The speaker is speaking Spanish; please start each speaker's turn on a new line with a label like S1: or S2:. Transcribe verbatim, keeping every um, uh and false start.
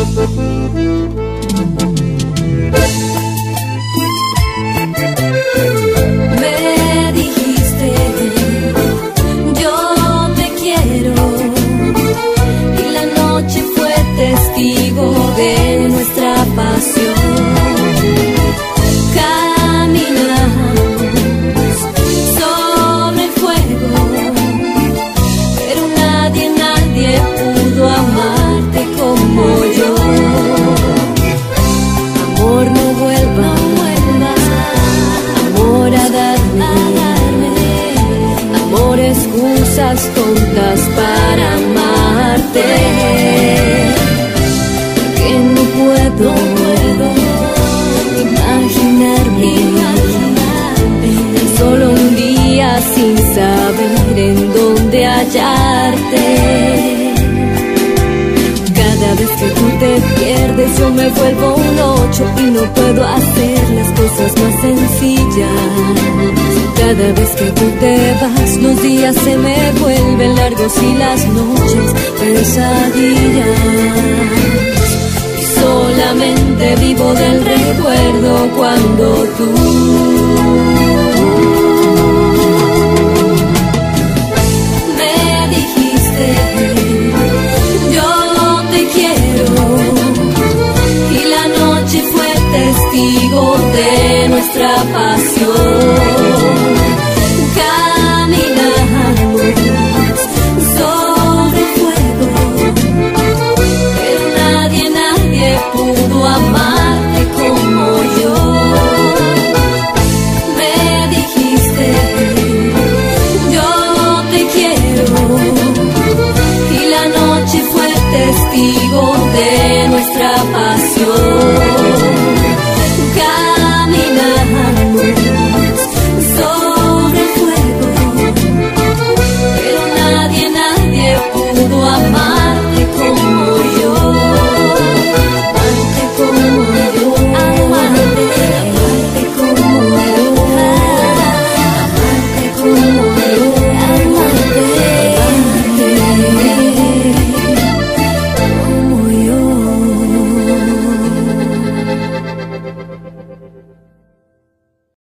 S1: Me dijiste, yo te quiero, y la noche fue testigo de nuestra pasión. Caminamos sobre el fuego, pero nadie, nadie pudo amarte como yo. Amor, no vuelva, amor a darme, amor, excusas tontas para amarte, que no puedo, imaginarme, tan solo un día sin saber en dónde hallarte. Cada vez que tú te pierdes yo me vuelvo un ocho y no puedo hacer las cosas más sencillas. Cada vez que tú te vas los días se me vuelven largos y las noches pesadillas. Y solamente vivo del recuerdo cuando tú me dijiste, y la noche fue testigo de nuestra pasión.